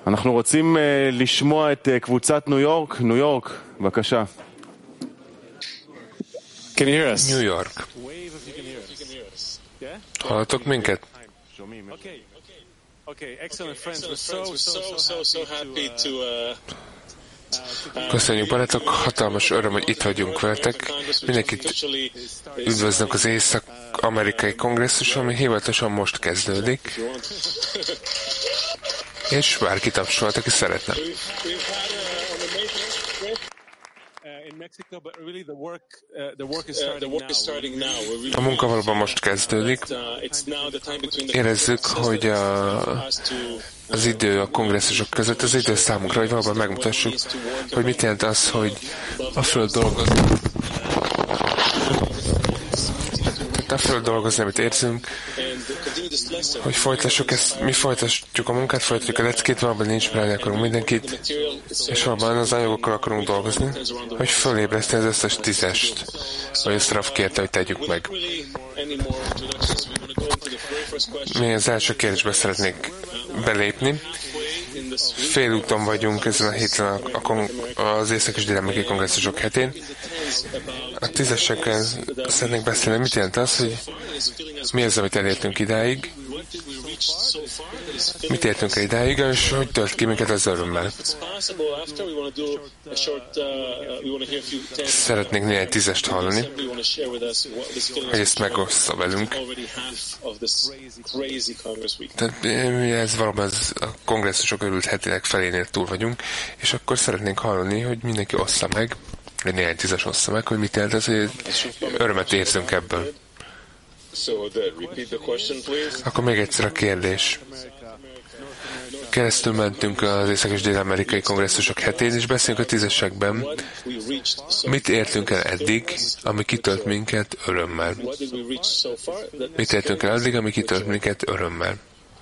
אנחנו רוצים לשמוע את קבוצת ניו יורק. ניו יורק, בבקשה. Can you hear us? New York. Hallatok minket? Okay, excellent friends. We're so happy to Köszönjük, barátok, hatalmas öröm, hogy itt vagyunk veletek. Mindenkit üdvözlök az Észak-amerikai kongresszuson, ami hivatalosan most kezdődik. És bárki tapsolt, aki szeretne. A munka valóban most kezdődik. Érezzük, hogy az idő a kongresszusok között, az idő számunkra, hogy valóban megmutassuk, hogy mit jelent az, hogy a Föld dolgozni. Tehát a Föld dolgozni, amit érzünk, hogy folytassuk ezt, mi folytatjuk a munkát, folytatjuk a leckét, valóban inspirálni akarunk mindenkit, és valóban az anyagokkal akarunk dolgozni, hogy fölébreszteni az összes tízest, vagy ezt Rav kérte, hogy tegyük meg. Mi az első kérdésbe szeretnék belépni. Félúton vagyunk ezen a héten az Észak- és Dél-amerikai kongresszusok hetén. A tízesekkel szeretnék beszélni, mit jelent az, hogy mi az, amit elértünk idáig, mit értünk el idáig, és hogy tölt ki minket az örömmel. Szeretnék néhány tízest hallani, hogy ezt megossza velünk. Tehát ez valóban a kongresszusok örült hetének felénél túl vagyunk, és akkor szeretnénk hallani, hogy mindenki ossza meg, vagy néhány tízes ossza meg, hogy mit jelent ez, hogy örömet érzünk ebből. Akkor még egyszer a kérdés. Keresztül mentünk az Észak- és Dél-amerikai kongresszusok hetén, és beszélünk a tízesekben. Mit értünk el eddig, ami kitölt minket örömmel? Mit értünk el eddig, ami kitölt minket örömmel?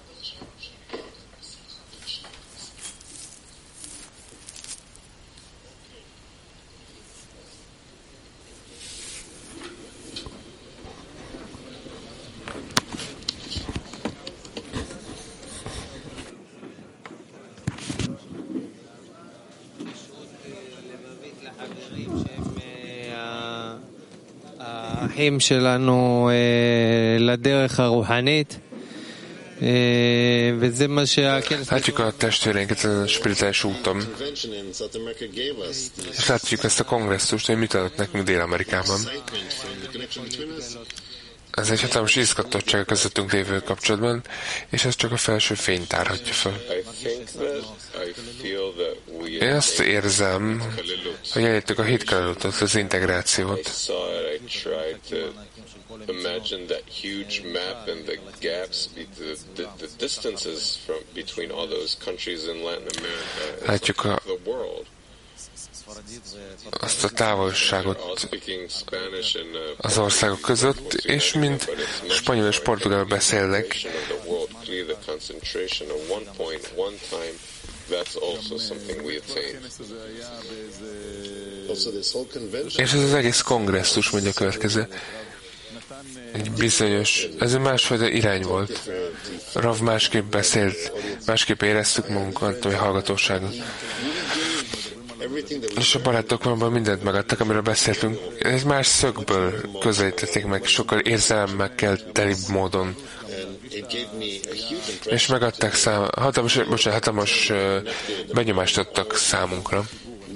האחים שלנו לדרך הרוחנית, וזה מה שהכנס... Látjuk a testvéreinket a spirituális úton, és látjuk ezt a kongresszust, hogy mit adott nekünk Dél-Amerikában. Ez egy hatalmas izgatottság a közöttünk lévő kapcsolatban, és ez csak a felső fényt tárhatja fel. Én azt érzem, hogy elértük a hitkalalotot, az integrációt. Imagine that huge map and the gaps, the distances between all those countries in Latin America, látjuk the world. Azt a távolságot az országok között, és mind spanyol és portugál beszélnek. És ez az egész kongresszus, mondja a következő. Egy bizonyos, ez egy másfajta irány volt. Rav másképp beszélt, másképp éreztük magunkat, vagy hallgatóságot. És a barátok valóban mindent megadtak, amiről beszéltünk. Ez más szögből közelítették meg, sokkal érzelemmel telibb módon. És megadták hatalmas benyomást adtak számunkra.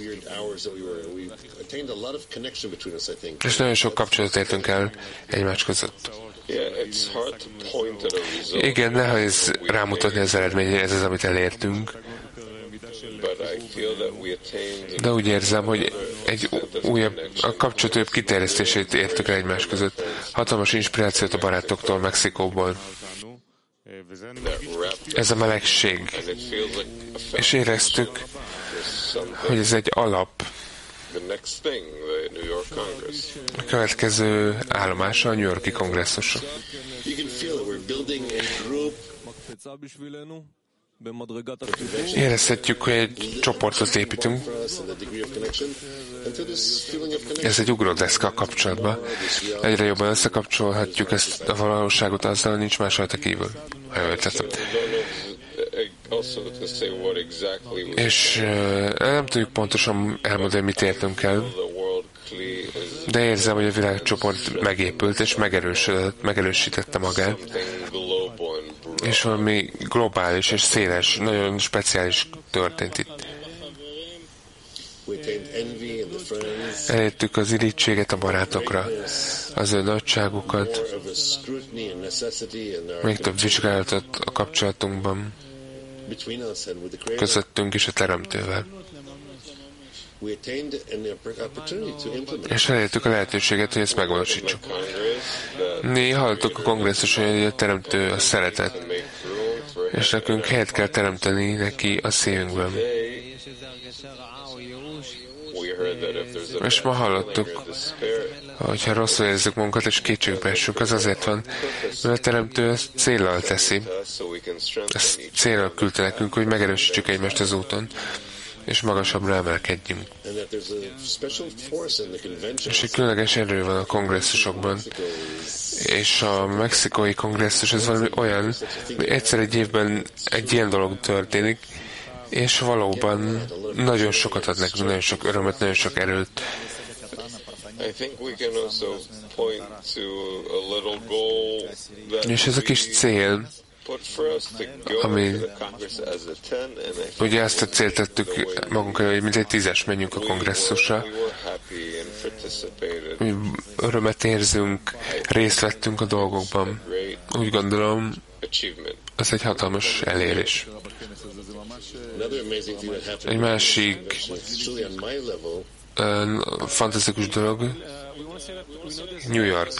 És nagyon sok kapcsolatot értünk el egymás között. Igen, nehéz rámutatni az eredményre, ez az, amit elértünk. De úgy érzem, hogy egy a kapcsolat újabb kiterjesztését értük el egymás között. Hatalmas inspirációt a barátoktól, Mexikóból. Ez a melegség. És éreztük, hogy ez egy alap. A következő állomása a New York-i kongresszus. Érezhetjük, hogy egy csoportot építünk. Ez egy ugródeszka kapcsolatban. Egyre jobban összekapcsolhatjuk ezt a valóságot azzal, nincs másfajta kívül. Ha jól értettem. És nem tudjuk pontosan elmondani, mit értünk el, de érzem, hogy a világcsoport megépült és megerősítette magát, és valami globális és széles, nagyon speciális történt itt. Elértük az irítséget a barátokra, az ő nagyságukat, még több vizsgálatot a kapcsolatunkban, közöttünk és a Teremtővel. És elértük a lehetőséget, hogy ezt megvalósítsuk. Hallottuk a kongresszuson, hogy a Teremtő a szeretet, és nekünk helyet kell teremteni neki a szívünkben. És ma hallottuk, hogyha rosszul érezzük magunkat és kétségbe essünk, az azért van, mert a Teremtő ezt céllal teszi. Ezt céllal küldte nekünk, hogy megerősítsük egymást az úton, és magasabbra emelkedjünk. És egy különleges erő van a kongresszusokban. És a mexikói kongresszus, ez valami olyan, hogy egyszer egy évben egy ilyen dolog történik, és valóban nagyon sokat ad nekünk, nagyon sok örömet, nagyon sok erőt. És ez a kis cél, ami ugye ezt a célt tettük magunkra, hogy mintegy 10-es menjünk a kongresszusra. Mi örömet érzünk, részt vettünk a dolgokban. Úgy gondolom, ez egy hatalmas elérés. Egy másik fantasztikus dolog, New York.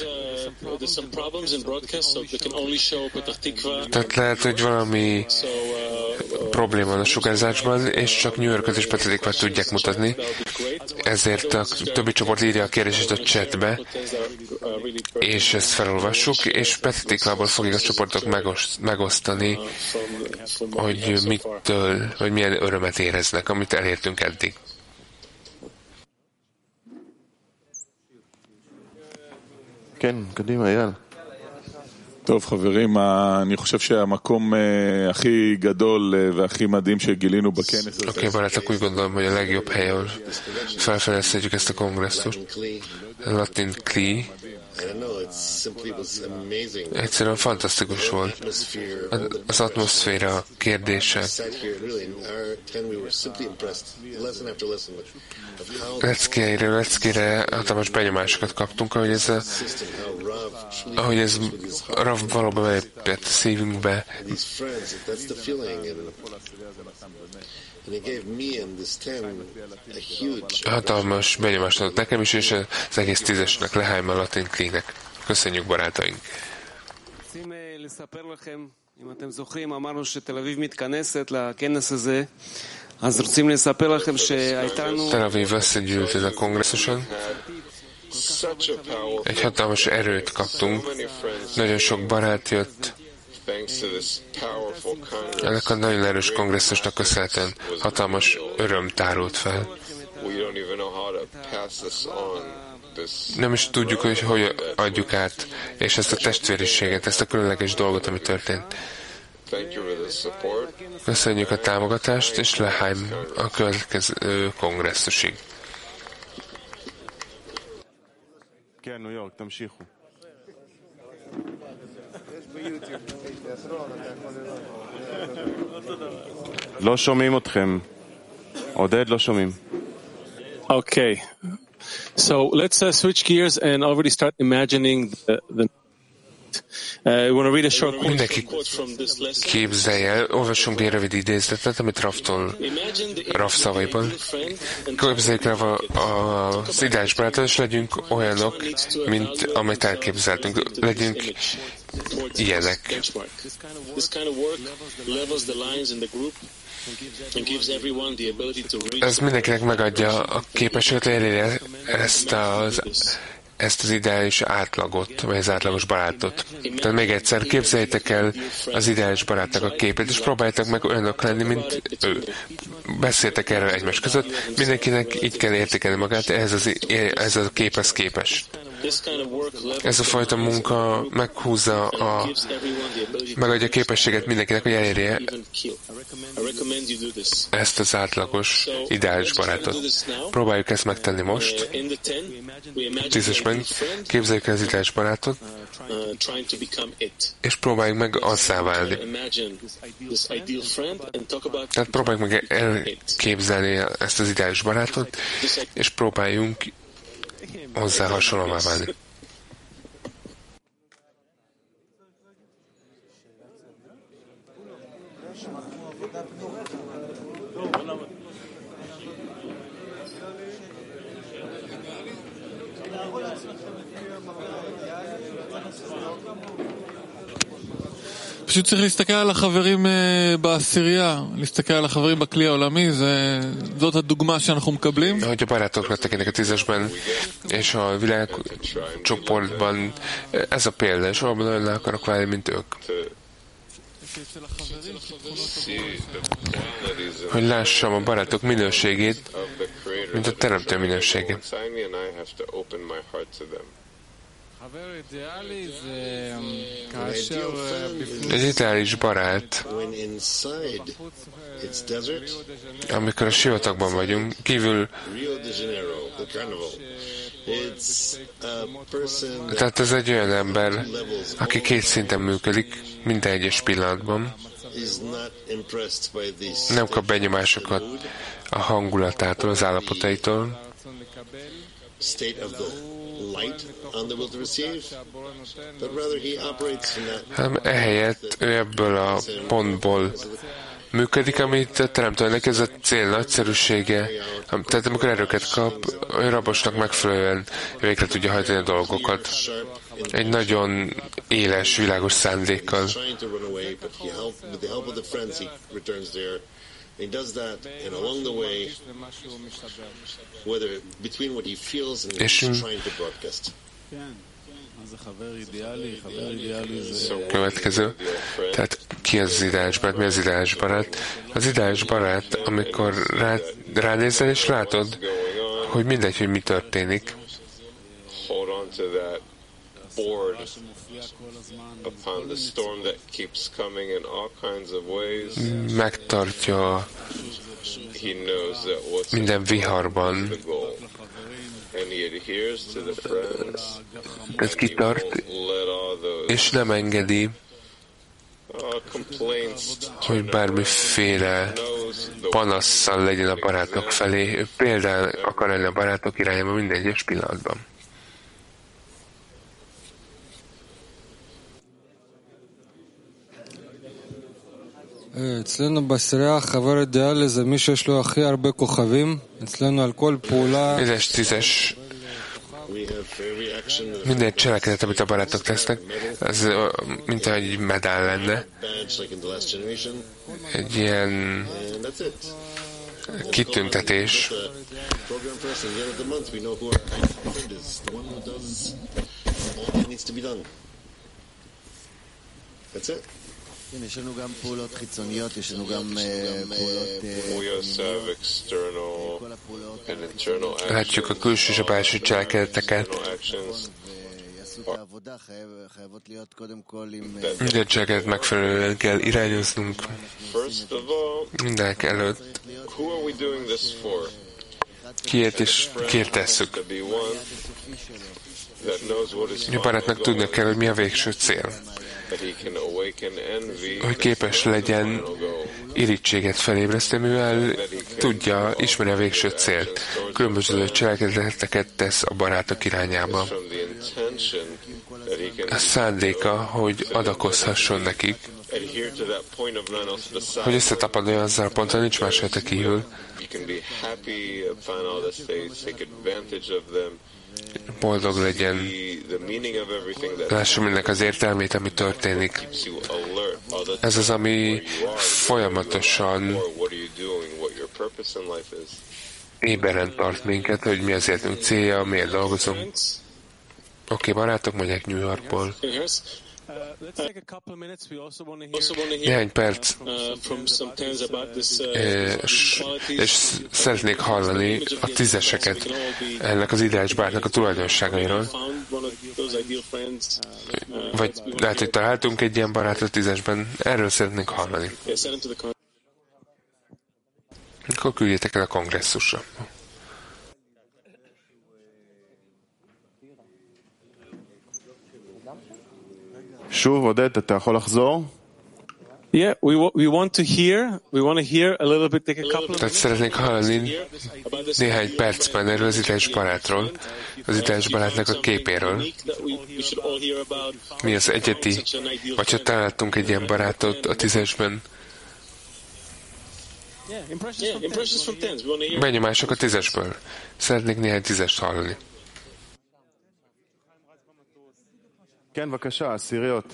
Tehát lehet, hogy valami probléma van a sugárzásban, és csak New Yorkot és Petah Tikvát tudják mutatni. Ezért a többi csoport írja a kérdést a chatbe, és ezt felolvassuk, és Petah Tikvából fogják a csoportok megosztani, hogy mitől, vagy milyen örömet éreznek, amit elértünk eddig. כן, קדימה, אייל. טוב, חברים, אני חושב שהמקום הכי גדול והכי מדהים שגילינו בכנס הזה... Oké, barátok, úgy gondolom, hogy a legjobb hely, ahol felfedezhetjük ezt a kongresszust. Latin Kli. Egyszerűen fantasztikus volt. Az atmoszféra, a kérdések. Leckéről leckére hatalmas benyomásokat kaptunk, ahogy ez Rav valóban belépett a szívünkbe. Hatalmas benyomást adott nekem is, és az egész 10-esnek, Leháim a Latin Kli-nek. Köszönjük, barátaink! Tel Aviv összegyűlt ez a kongresszuson. Egy hatalmas erőt kaptunk. Nagyon sok barát jött. Ennek a nagyon erős kongresszusnak köszönhetően hatalmas öröm tárult fel. Nem is tudjuk, hogy adjuk át, és ezt a testvériséget, ezt a különleges dolgot, ami történt. Köszönjük a támogatást, és Leháim a következő kongresszusig. כן, ניו יורק, תמשיכו. לא שומעים אתכם. עודד, לא שומעים. Okay. So let's switch gears and already start imagining the we want to read a short quote from this lesson. Képzelj el, olvassunk egy rövid idézetet, amit Rav szavaiból. Képzeljük el az ideális barátot, és legyünk olyanok, mint amit elképzeltünk. Legyünk ilyenek. Ez mindenkinek megadja a képességet, hogy elérje ezt az ideális átlagot, vagy az átlagos barátot. Tehát még egyszer, képzeljétek el az ideális barátnak a képét, és próbáljátok meg olyanok lenni, mint ő. Beszéltek erről egymás között, mindenkinek így kell értékelni magát, ez a képhez képest. Ez a fajta munka meghúzza megadja képességet mindenkinek, hogy elérje ezt az átlagos, ideális barátot. Próbáljuk ezt megtenni most. 10-esben képzeljük el az ideális barátot, és próbáljuk meg azzá válni. Tehát próbáljuk meg elképzelni ezt az ideális barátot, és próbáljunk hozzá hasonlóvá válni. פשוט צריך להסתכל על החברים בעשירייה, להסתכל על החברים בכלי העולמי, זאת הדוגמה שאנחנו מקבלים. Hogy a barátokra tekintek a 10-esben és a világcsoportban, ez a példa, és valóban olyan le akarok válni, mint ők. Hogy lássam a barátok minőségét, mint a teremtő minőségét. Egy ideális barát, amikor a sivatagban vagyunk, kívül, tehát ez egy olyan ember, aki két szinten működik, minden egyes pillanatban. Nem kap benyomásokat a hangulatától, az állapotaitól, hanem ehelyett ő ebből a pontból működik, amit teremtő neki ez a cél nagyszerűsége. Tehát amikor erőket kap, ő rabosnak megfelelően végre tudja hajtani a dolgokat. Egy nagyon éles, világos szándékkal. He does that, and along the way, whether between what he feels and what he's trying to broadcast. Következő. Tehát ki az ideális barát? Mi az ideális barát? Az ideális barát, amikor ránézel és látod, hogy mindegy, hogy mi történik. Megtartja minden viharban. Ez kitart, és nem engedi, hogy bármiféle panasszal legyen a barátok felé. Ő például akar lenni a barátok irányába minden egyes pillanatban. אצלנו בעשירייה החבר אידיאלי זה מי שיש לו הכי הרבה כוכבים. אצלנו על כל פעולה... Édes 10-es. Minden cselekedet, amit a barátok tesznek, az mint egy medál lenne. Egy ilyen kitüntetés. That's it. יש לנו גם פעולות חיצוניות, יש לנו גם פעולות... Látjuk a külső és a belső cselekedeteket. Minden cselekedet megfelelően kell irányoznunk. Mindenek előtt. Kiért tesszük? A barátnak tudnia kell, hogy mi a végső cél. Hogy képes legyen irítséget felébreszteni, mivel tudja, ismeri a végső célt. Különböző cselekedeteket tesz a barátok irányába. A szándéka, hogy adakozhasson nekik, hogy összetapadjon azzal a ponton, nincs más rajta kívül. Boldog legyen, lássa mindennek az értelmét, ami történik. Ez az, ami folyamatosan éberen tart minket, hogy mi az életünk célja, miért dolgozunk. Oké, barátok, megyek New Yorkból. Néhány perc, és szeretnék hallani a tízeseket ennek az ideális barátnak a tulajdonságairól. Vagy lehet, hogy találtunk egy ilyen barátot tízesben, erről szeretnénk hallani. Akkor küldjétek el a kongresszusra. שוב, עודד, אתה יכול לחזור? Yeah, we want to hear a little bit, take a couple of Tehát szeretnék hallani néhány percben erről az ideális barátról, az ideális barátnak a képéről. Mi az egyedi, vagy ha találtunk egy ilyen barátot a tízesben. Benyomások a tízesből. Szeretnék néhány tízest hallani. כן, בבקשה, עשיריות.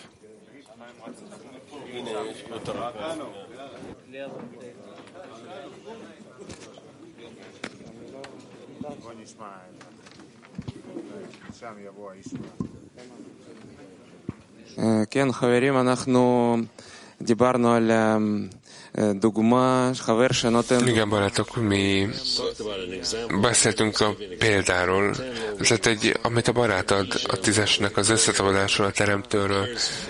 כן, חברים, אנחנו דיברנו על דוגמה, חבר שנותן... Igen, barátok, mi beszéltünk a példáról, tehát amit a barát ad a tízesnek az összetapadásról, a teremtőről.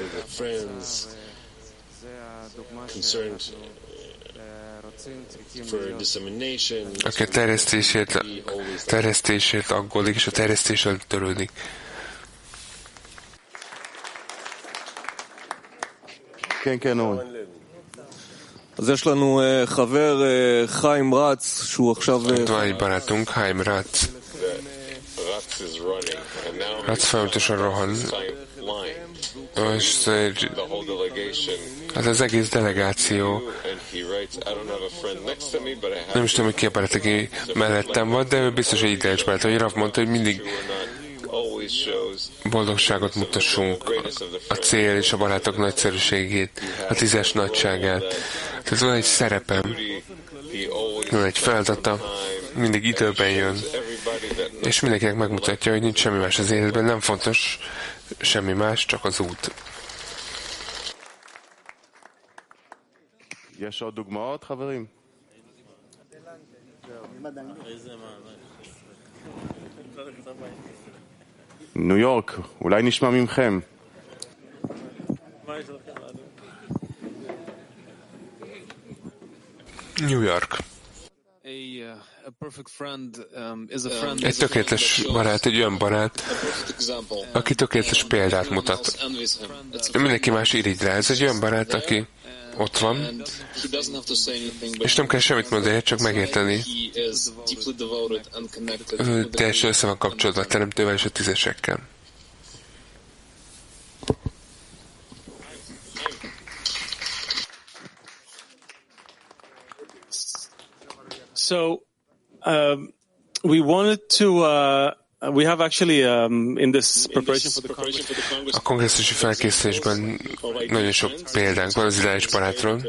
Aki a terjesztésért aggódik, és a terjesztéssel törődik. כן, אורן. אז יש לנו חבר חיים רץ שהוא עכשיו... Van egy barátunk, Chaim Ratz. Ratz folyamatosan rohan. És az egész delegáció, nem is tudom, hogy ki a barát, aki mellettem van, de ő biztos egy ideális barát. Ahogy Rav mondta, hogy mindig boldogságot mutassunk, a cél és a barátok nagyszerűségét, a tízes nagyságát. Tehát van egy szerepem, van egy feladata, mindig időben jön, és mindenkinek megmutatja, hogy nincs semmi más az életben, nem fontos semmi más, csak az út. יש עוד דוגמאות, חברים? ניו יורק, אולי נשמע ממכם. New York. Egy tökéletes barát, egy olyan barát, aki tökéletes példát mutat. Mindenki más irigy rá. Ez egy olyan barát, aki ott van, és nem kell semmit mondani, csak megérteni. Ő teljesen össze van kapcsolódva a teremtővel és a tízesekkel. So, we wanted to, we have actually, in this preparation for the Congress, a kongresszusi felkészülésben nagyon sok példánk van az ideális barátról.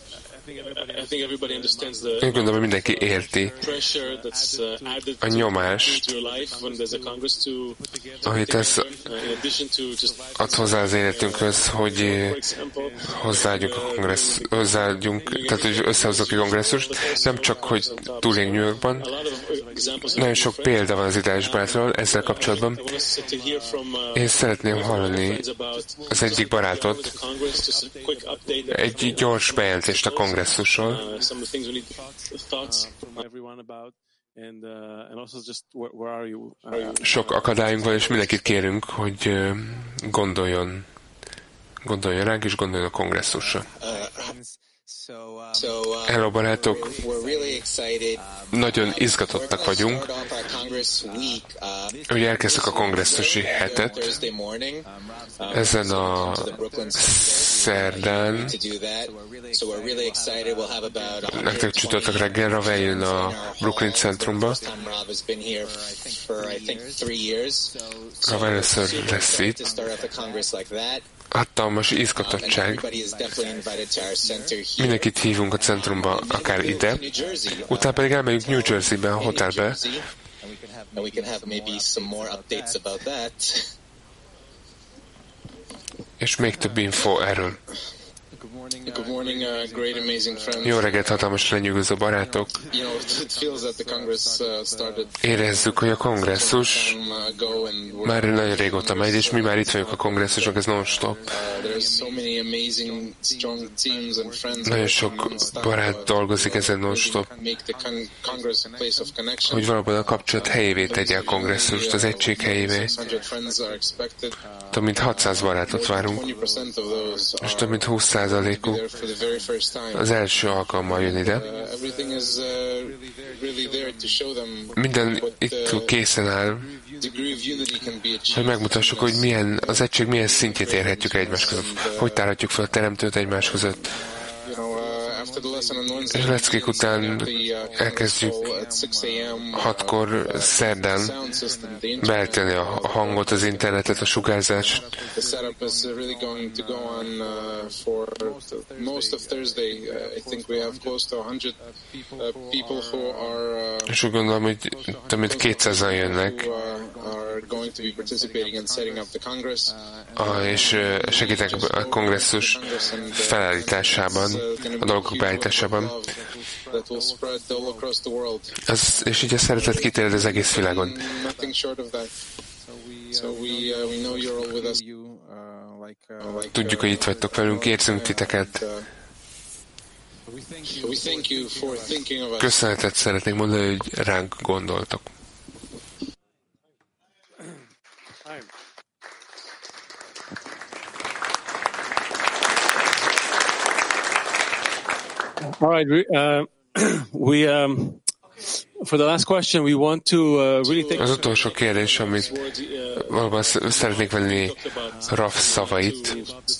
Én gondolom, hogy mindenki érti a nyomást, amit ez ad hozzá az életünkhöz, hogy hozzáadjunk, tehát hogy összehozzuk a kongresszust, nem csak, hogy túlénk New Yorkban. Nagyon sok példa van az ideális barátról ezzel kapcsolatban. Én szeretném hallani az egyik barátot, egy gyors bejelentést a kongresszusról. Sok akadályunk van, és mindenkit kérünk, hogy gondoljon ránk, és gondoljon a kongresszusra. Hello, barátok! Nagyon izgatottak vagyunk, hogy elkezdtük a kongresszusi hetet. Ezen a szerdán, nektek csütörtök reggel, Rav eljön a Brooklyn centrumba. Rav először lesz itt. Hatalmas izgatottság. Mindenkit hívunk a centrumba, akár ide. Utána pedig elmegyünk New Jerseybe, a hotelbe. És még több info erről. Good morning, great, amazing friends. Jó reggelt, hatalmas lenyűgöző barátok! It feels that the Congress started Érezzük, hogy a kongresszus már nagyon régóta megy, és mi már itt vagyunk a kongresszuson, ez non-stop. Nagyon sok barát dolgozik ezen non-stop, hogy valóban a kapcsolat helyévé tegye a kongresszust, az egység helyévé. Több mint 600 barátot várunk, és több mint 20%-uk az első alkalommal jön ide. Minden itt készen áll, hogy megmutassuk, hogy milyen, az egység milyen szintjét érhetjük egymás között, hogy tárhatjuk fel a teremtőt egymás között. És leckék után elkezdjük 6-kor szerdán beállítani a hangot, az internetet, a sugárzást. És úgy gondolom, hogy több mint 200-an jönnek, és segítek a kongresszus felállításában, a dolgok beállításában. És így a szeretet kiterjed az egész világon. Tudjuk, hogy itt vagytok velünk, érzünk titeket. Köszönetet szeretnék mondani, hogy ránk gondoltok. All right, for the last question, we want to really take... Az utolsó kérdés, amit valóban szeretnék venni Raf szavait,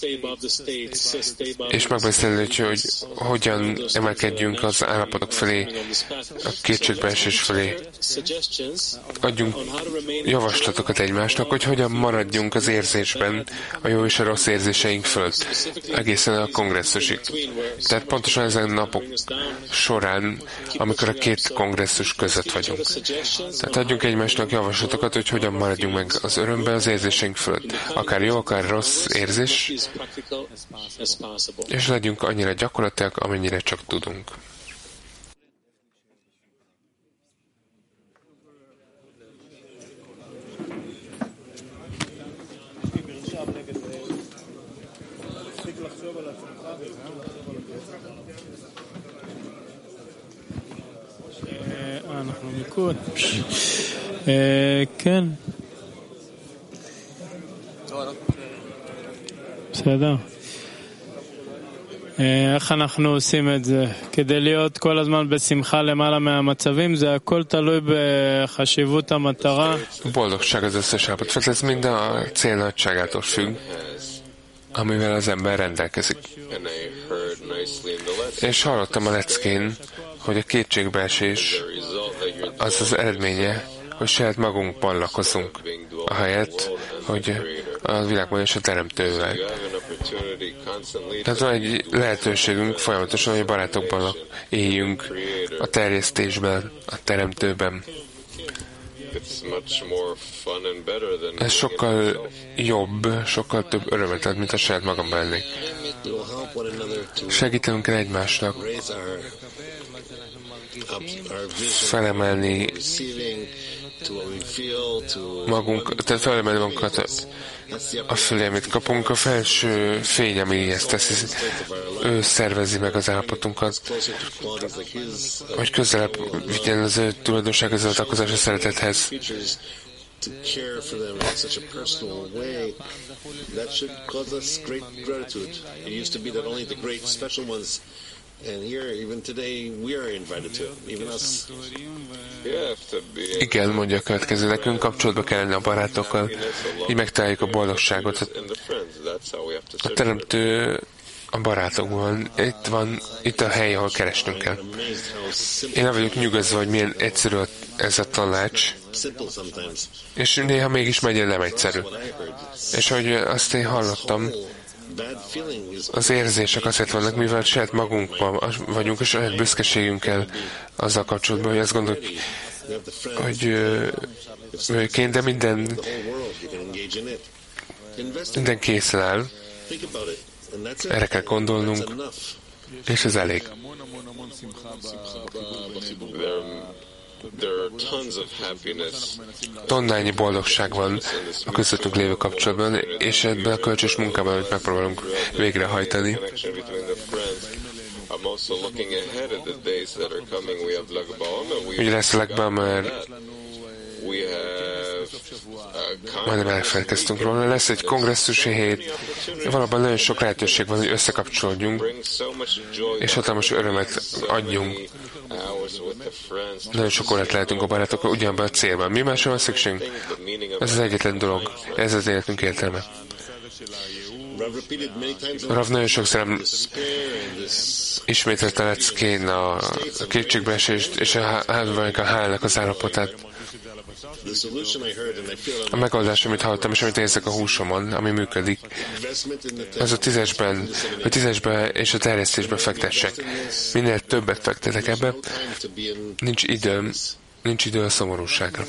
és megbeszélni, hogy hogyan emelkedjünk az állapotok felé, a kétségbeesés felé. Adjunk javaslatokat egymásnak, hogy hogyan maradjunk az érzésben, a jó és a rossz érzéseink fölött, egészen a kongresszusig. Tehát pontosan ezen napok során, amikor a két kongresszus között vagyunk. Tehát adjunk egymásnak javaslatokat, hogy hogyan maradjunk meg az örömben az érzéseink fölött. Akár jó, akár rossz érzés, és legyünk annyira gyakorlatilag, amennyire csak tudunk. אנחנו מיקוד. כן. בסדר. איך אנחנו עושים את זה? כדי להיות כל הזמן בשמחה למעלה מהמצבים, זה הכל תלוי בחשיבות המטרה. Boldogság az összes állapot, ez mind a cél nagyságától függ, amivel az ember rendelkezik. És hallottam a leckén, hogy a kétségbeesés az az eredménye, hogy saját magunkban lakozunk, ahelyett, hogy a világban és a teremtővel. Tehát van egy lehetőségünk folyamatosan, hogy a barátokban éljünk, a terjesztésben, a teremtőben. Ez sokkal jobb, sokkal több örömet ad, mint a saját magamban lennék. Segítenünk kell egymásnak felemelni tehát felemelni magunkat a fölé, amit kapunk, a felső fény, ami ezt teszi, ő szervezi meg az állapotunkat, hogy közelebb vigyen az ő tulajdonság, az adakozás a szeretethez. To care for them in such a personal way, that should cause us great gratitude. It used to be that only the great special ones, and here, even today, we are invited to, even us. Igen, mondja a következő, nekünk kapcsolatba kell lenni a barátokkal, így megtaláljuk a boldogságot. A teremtő a barátokban, itt a hely, ahol keresnünk kell. Én el vagyok nyugodva, hogy milyen egyszerű ez a tanács, és néha mégis megyen nem egyszerű. És ahogy azt én hallottam, az érzések azért vannak, mivel saját magunkban vagyunk, és olyan büszkeségünkkel azzal kapcsolatban, hogy azt gondoljuk, hogy de minden készen áll, Erre kell gondolnunk, és ez elég. Tonnányi boldogság van a közöttünk lévő kapcsolatban, és ebben a kölcsös munkában, amit megpróbálunk végrehajtani. Ugye lesz a Lag Ba'omer, majdnem elfelelkeztünk róla, lesz egy kongresszusi hét, valóban nagyon sok lehetőség van, hogy összekapcsolódjunk, és hatalmas örömet adjunk. Nagyon sok órát lehetünk a barátokkal ugyanabban a célban. Mi másra van szükségünk? Ez az egyetlen dolog. Ez az életünk értelme. Rav nagyon sokszor ismételte leckén a kétségbeesést és a hálnak az állapotát. A megoldás, amit hallottam, és amit érzek a húsomon, ami működik, az a tízesbe és a terjesztésbe fektessek. Minél többet fektetek ebbe, nincs idő a szomorúságra.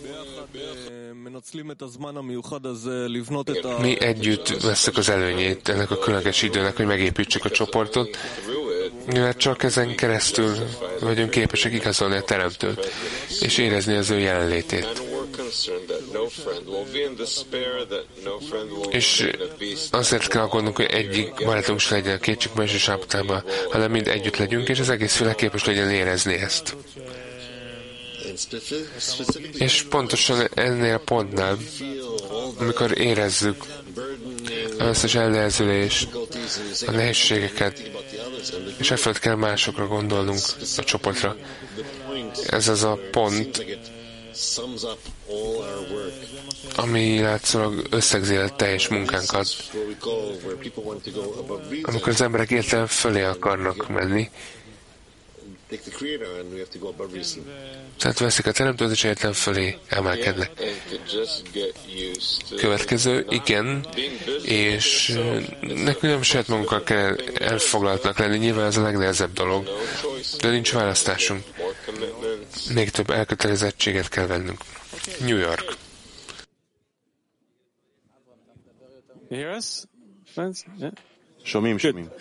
Mi együtt veszük az előnyét ennek a különleges időnek, hogy megépítsük a csoportot, mivel csak ezen keresztül vagyunk képesek igazolni a Teremtőt, és érezni az ő jelenlétét. És azért kell aggódnunk, hogy egyik barátunk se legyen a kétségben és állapotában, hanem mind együtt legyünk, és az egész világ képes legyen érezni ezt. És pontosan ennél a pontnál, amikor érezzük az összes elnehezülést, a nehézségeket, és efelől kell másokra gondolnunk a csoportra. Ez az a pont, ami látszólag összegzi a teljes munkánkat. Amikor az emberek értelem fölé akarnak menni, tehát veszik a teremtőt, és értelem fölé emelkednek. Következő, igen, és nekünk nem saját magunkkal kell elfoglaltnak lenni, nyilván ez a legnehezebb dolog, de nincs választásunk. Még több elkötelezettséget kell vennünk. New York. שומעים.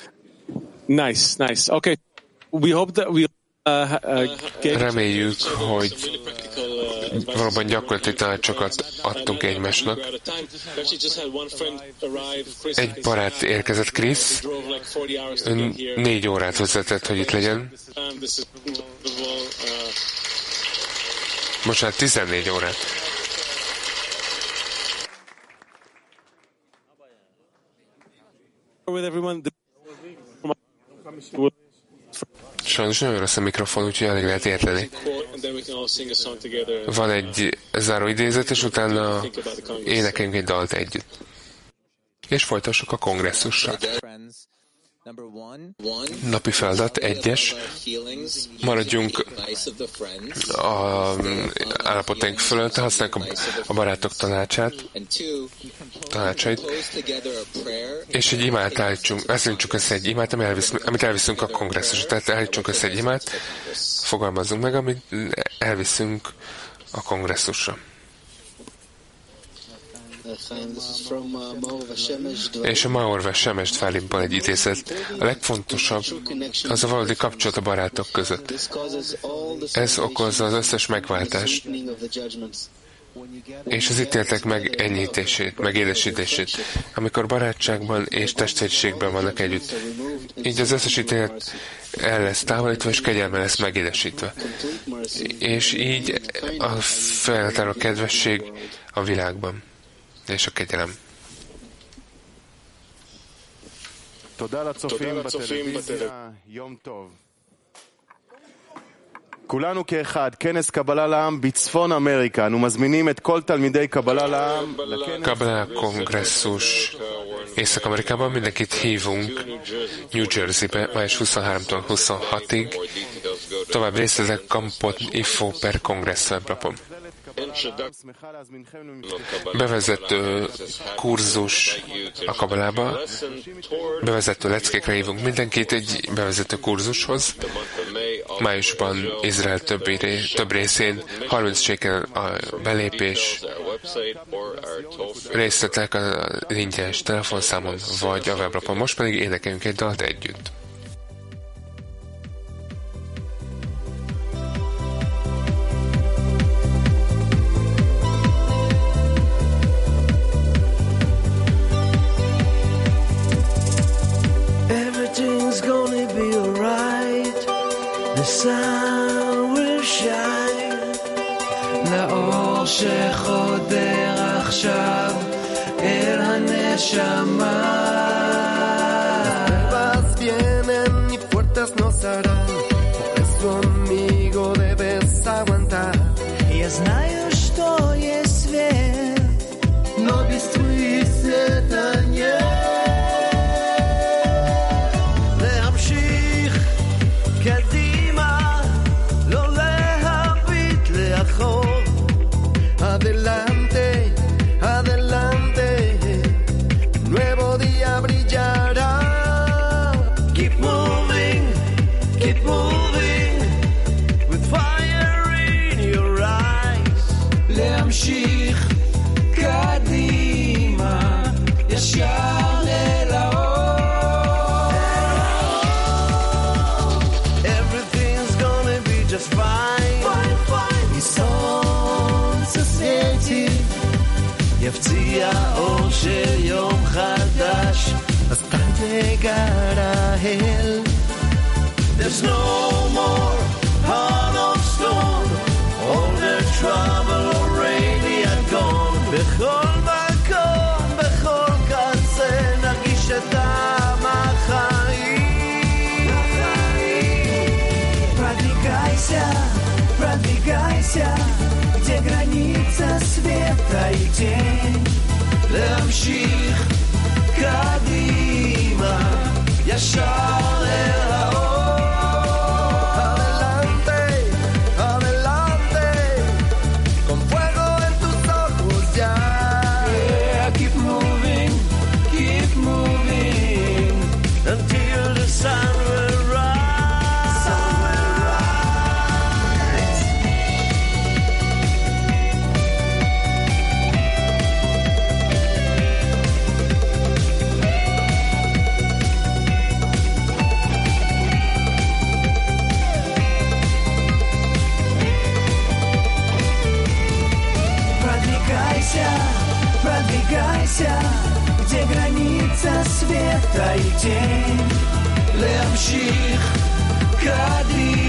Nice. Okay. We hope that we reméljük, hogy valóban gyakorlati tanácsokat adtunk egymásnak. Egy barát érkezett, Chris. Ön 4 órát vezetett, hogy itt legyen. Most már 14 órát. Sajnos nagyon rossz a mikrofon, úgyhogy alig lehet érteni. Van egy záró idézet, és utána énekeljünk egy dalt együtt. És folytassuk a kongresszussal. Napi feladat 1-es. Maradjunk a állapotaink fölött, használjuk a barátok tanácsait, és egy imát állítsunk össze egy imát, amit elviszünk a kongresszusra. Tehát állítsunk össze egy imát, fogalmazzunk meg, amit elviszünk a kongresszusra. És a Maor Veshemes Dvárimból egy idézet. A legfontosabb az a valódi kapcsolat a barátok között. Ez okozza az összes megváltást, és az ítéletek megélesítését, amikor barátságban és testvériségben vannak együtt. Így az összes ítélet el lesz távolítva, és kegyelme lesz megélesítve. És így feltáll a kedvesség a világban. És a kegyelem. תודה לצופים בטלוויזיה, יום טוב. כולנו כאחד, כנס קבלה לעם בצפון אמריקה. אנו מזמינים את כל תלמידי קבלה לעם לכנס... Kabbalah kongresszus Észak-Amerikában, mindenkit hívunk New Jersey-be, május 23-tól 26-ig. Tovább részletek campot.info/kongress weblapon. Bevezető kurzus a Kabbalába, bevezető leckékre hívunk mindenkit egy bevezető kurzushoz. Májusban Izrael több részén 30 sékel a belépés, website or our toll-free. Részletek a ingyenes telefonszámon vagy a weblapon. Most pedig énekeljünk egy dalt együtt. Everything's gonna be alright. The sun will shine. לאור שחודר עכשיו אל הנשמה. Las pruebas vienen y fuertes no serán. Por eso, amigo, debes aguantar. Я знаю, что есть свет, но без твоих света нет. Adelante, adelante, nuevo día brillará. Keep moving, with fire in your eyes. להמשיך קדימה, ישר אל האור. Everything's gonna be just fine, fine, fine. יפציע אור של יום חדש, אז תגרה אל. There's no more heart of stone, all the trouble already had gone. בכל מקום, בכל קצה, נרגיש את טעם החיים. Продвигайся, где граница света и тень. להמשיך קדימה, ישר אל האור. Adelante, adelante, con fuego en tus ojos ya. Yeah, keep moving, until the sun will rise. Продвигайся, где граница света и тень. להמשיך קדימה.